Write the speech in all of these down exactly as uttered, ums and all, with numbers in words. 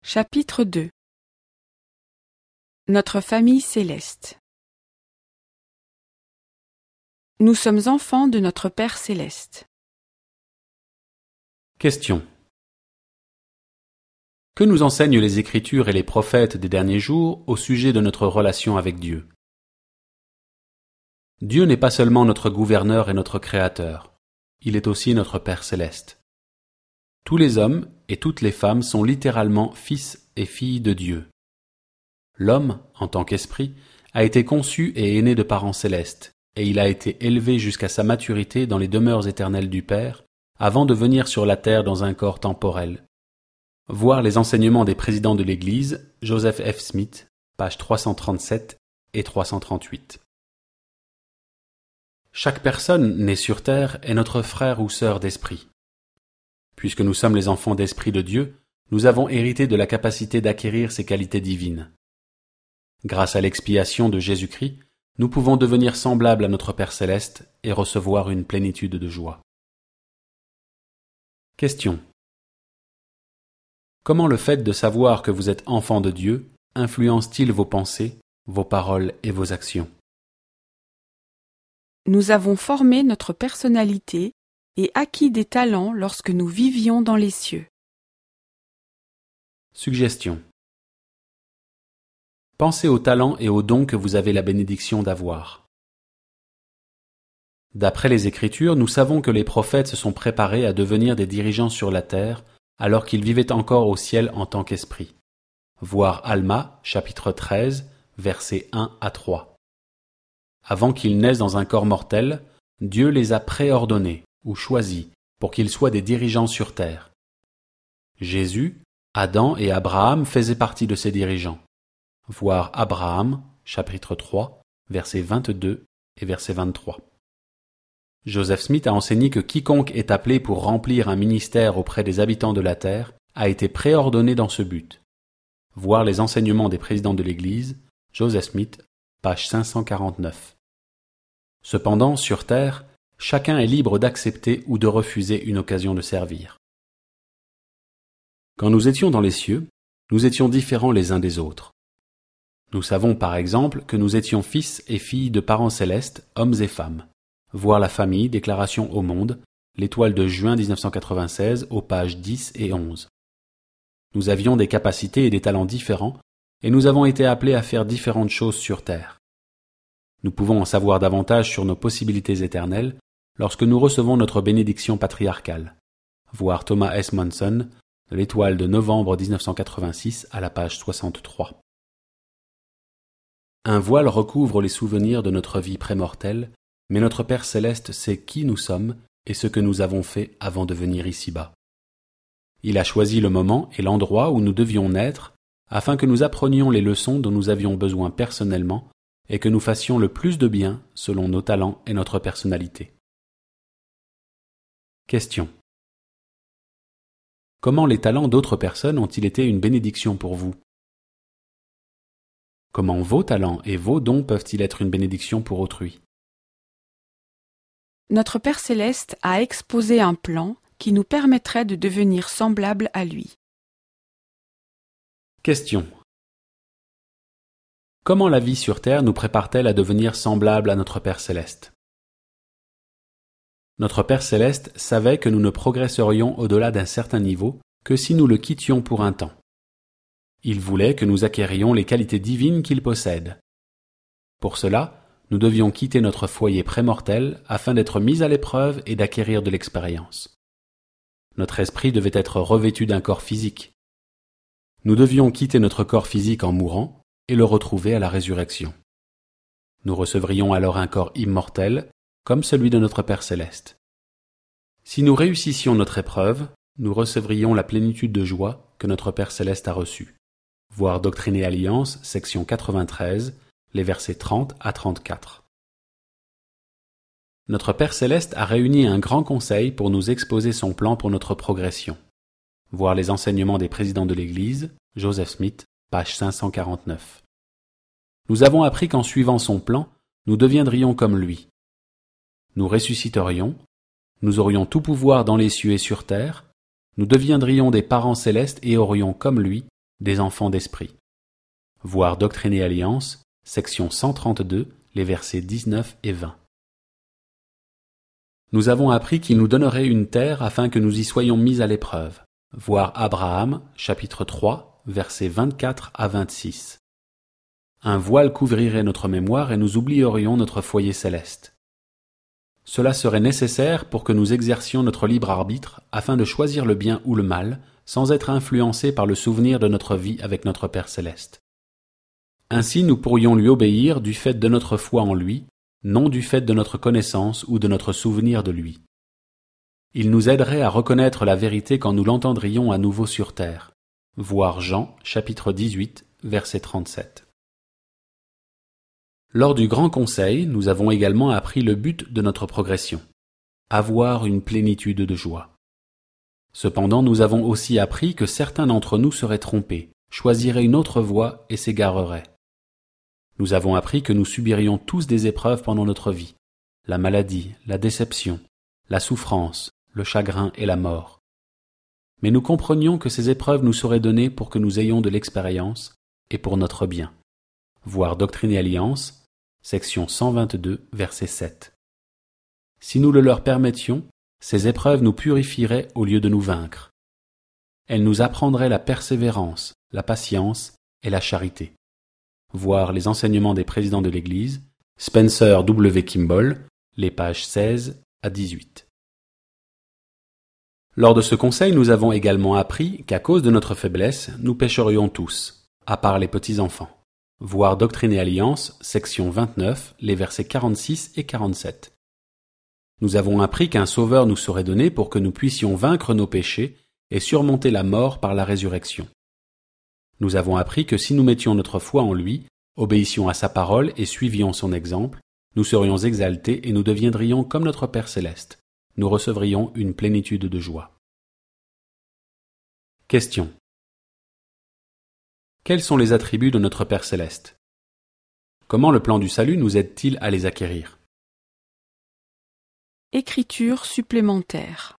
Chapitre deux. Notre famille céleste. Nous sommes enfants de notre Père céleste. Question. Que nous enseignent les Écritures et les prophètes des derniers jours au sujet de notre relation avec Dieu? Dieu n'est pas seulement notre gouverneur et notre créateur, il est aussi notre Père céleste. Tous les hommes et toutes les femmes sont littéralement fils et filles de Dieu. L'homme, en tant qu'esprit, a été conçu et est né de parents célestes, et il a été élevé jusqu'à sa maturité dans les demeures éternelles du Père, avant de venir sur la terre dans un corps temporel. Voir les enseignements des présidents de l'Église, Joseph F. Smith, pages trois cent trente-sept et trois cent trente-huit. Chaque personne née sur terre est notre frère ou sœur d'esprit. Puisque nous sommes les enfants d'esprit de Dieu, nous avons hérité de la capacité d'acquérir ces qualités divines. Grâce à l'expiation de Jésus-Christ, nous pouvons devenir semblables à notre Père céleste et recevoir une plénitude de joie. Question. Comment le fait de savoir que vous êtes enfant de Dieu influence-t-il vos pensées, vos paroles et vos actions? Nous avons formé notre personnalité et acquis des talents lorsque nous vivions dans les cieux. Suggestion. Pensez aux talents et aux dons que vous avez la bénédiction d'avoir. D'après les Écritures, nous savons que les prophètes se sont préparés à devenir des dirigeants sur la terre alors qu'ils vivaient encore au ciel en tant qu'esprit. Voir Alma, chapitre treize, versets un à trois. Avant qu'ils naissent dans un corps mortel, Dieu les a préordonnés ou choisis pour qu'ils soient des dirigeants sur terre. Jésus, Adam et Abraham faisaient partie de ces dirigeants. Voir Abraham, chapitre trois, versets vingt-deux et verset vingt-trois. Joseph Smith a enseigné que quiconque est appelé pour remplir un ministère auprès des habitants de la terre a été préordonné dans ce but. Voir les enseignements des présidents de l'Église, Joseph Smith, page cinq cent quarante-neuf. Cependant, sur terre, chacun est libre d'accepter ou de refuser une occasion de servir. Quand nous étions dans les cieux, nous étions différents les uns des autres. Nous savons par exemple que nous étions fils et filles de parents célestes, hommes et femmes. Voir la famille, déclaration au monde, l'étoile de juin dix-neuf cent quatre-vingt-seize, aux pages dix et onze. Nous avions des capacités et des talents différents, et nous avons été appelés à faire différentes choses sur terre. Nous pouvons en savoir davantage sur nos possibilités éternelles lorsque nous recevons notre bénédiction patriarcale. Voir Thomas S. Monson, de l'étoile de novembre dix-neuf cent quatre-vingt-six à la page soixante-trois. Un voile recouvre les souvenirs de notre vie prémortelle, mais notre Père céleste sait qui nous sommes et ce que nous avons fait avant de venir ici-bas. Il a choisi le moment et l'endroit où nous devions naître afin que nous apprenions les leçons dont nous avions besoin personnellement et que nous fassions le plus de bien selon nos talents et notre personnalité. Question. Comment les talents d'autres personnes ont-ils été une bénédiction pour vous? Comment vos talents et vos dons peuvent-ils être une bénédiction pour autrui? Notre Père céleste a exposé un plan qui nous permettrait de devenir semblables à lui. Question. Comment la vie sur terre nous prépare-t-elle à devenir semblables à notre Père céleste? Notre Père céleste savait que nous ne progresserions au-delà d'un certain niveau que si nous le quittions pour un temps. Il voulait que nous acquérions les qualités divines qu'il possède. Pour cela, nous devions quitter notre foyer prémortel afin d'être mis à l'épreuve et d'acquérir de l'expérience. Notre esprit devait être revêtu d'un corps physique. Nous devions quitter notre corps physique en mourant et le retrouver à la résurrection. Nous recevrions alors un corps immortel, comme celui de notre Père céleste. Si nous réussissions notre épreuve, nous recevrions la plénitude de joie que notre Père céleste a reçue. Voir Doctrine et Alliance, section quatre-vingt-treize, les versets trente à trente-quatre. Notre Père céleste a réuni un grand conseil pour nous exposer son plan pour notre progression. Voir les enseignements des présidents de l'Église, Joseph Smith, page cinq cent quarante-neuf. Nous avons appris qu'en suivant son plan, nous deviendrions comme lui. Nous ressusciterions, nous aurions tout pouvoir dans les cieux et sur terre, nous deviendrions des parents célestes et aurions, comme lui, des enfants d'esprit. Voir Doctrine et Alliance, section cent trente-deux, les versets dix-neuf et vingt. Nous avons appris qu'il nous donnerait une terre afin que nous y soyons mis à l'épreuve. Voir Abraham, chapitre trois, versets vingt-quatre à vingt-six. Un voile couvrirait notre mémoire et nous oublierions notre foyer céleste. Cela serait nécessaire pour que nous exercions notre libre arbitre afin de choisir le bien ou le mal, sans être influencés par le souvenir de notre vie avec notre Père céleste. Ainsi nous pourrions lui obéir du fait de notre foi en lui, non du fait de notre connaissance ou de notre souvenir de lui. Il nous aiderait à reconnaître la vérité quand nous l'entendrions à nouveau sur terre. Voir Jean, chapitre dix-huit, verset trente-sept. Lors du Grand Conseil, nous avons également appris le but de notre progression, avoir une plénitude de joie. Cependant, nous avons aussi appris que certains d'entre nous seraient trompés, choisiraient une autre voie et s'égareraient. Nous avons appris que nous subirions tous des épreuves pendant notre vie, la maladie, la déception, la souffrance, le chagrin et la mort. Mais nous comprenions que ces épreuves nous seraient données pour que nous ayons de l'expérience et pour notre bien. Voir Doctrine et Alliance, section cent vingt-deux, verset sept. Si nous le leur permettions, ces épreuves nous purifieraient au lieu de nous vaincre. Elles nous apprendraient la persévérance, la patience et la charité. Voir les enseignements des présidents de l'Église, Spencer W. Kimball, les pages seize à dix-huit. Lors de ce conseil, nous avons également appris qu'à cause de notre faiblesse, nous pécherions tous, à part les petits-enfants. Voir Doctrine et Alliance, section vingt-neuf, les versets quarante-six et quarante-sept. Nous avons appris qu'un sauveur nous serait donné pour que nous puissions vaincre nos péchés et surmonter la mort par la résurrection. Nous avons appris que si nous mettions notre foi en lui, obéissions à sa parole et suivions son exemple, nous serions exaltés et nous deviendrions comme notre Père céleste. Nous recevrions une plénitude de joie. Question. Quels sont les attributs de notre Père céleste? Comment le plan du salut nous aide-t-il à les acquérir? Écriture supplémentaire.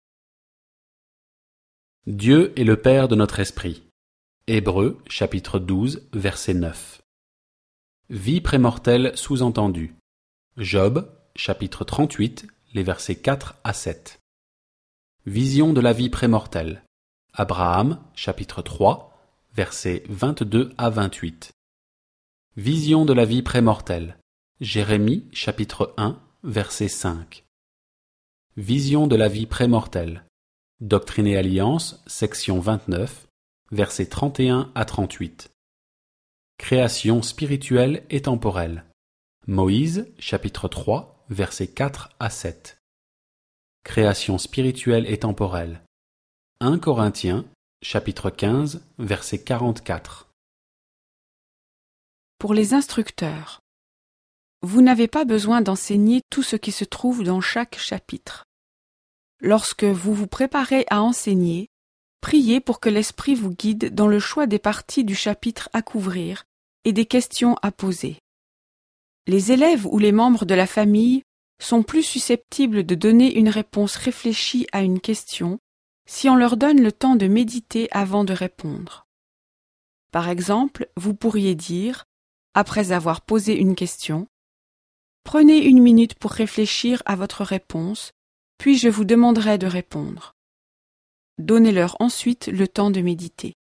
Dieu est le Père de notre esprit. Hébreux, chapitre douze, verset neuf. Vie prémortelle sous-entendue. Job, chapitre trente-huit, les versets quatre à sept. Vision de la vie prémortelle. Abraham, chapitre trois, versets vingt-deux à vingt-huit. Vision de la vie prémortelle. Jérémie, chapitre un, verset cinq. Vision de la vie prémortelle. Doctrine et Alliance, section vingt-neuf, versets trente et un à trente-huit. Création spirituelle et temporelle. Moïse, chapitre trois, versets quatre à sept. Création spirituelle et temporelle. un Corinthiens, chapitre quinze, verset quarante-quatre. Pour les instructeurs, vous n'avez pas besoin d'enseigner tout ce qui se trouve dans chaque chapitre. Lorsque vous vous préparez à enseigner, priez pour que l'Esprit vous guide dans le choix des parties du chapitre à couvrir et des questions à poser. Les élèves ou les membres de la famille sont plus susceptibles de donner une réponse réfléchie à une question si on leur donne le temps de méditer avant de répondre. Par exemple, vous pourriez dire, après avoir posé une question, « Prenez une minute pour réfléchir à votre réponse, puis je vous demanderai de répondre. » Donnez-leur ensuite le temps de méditer.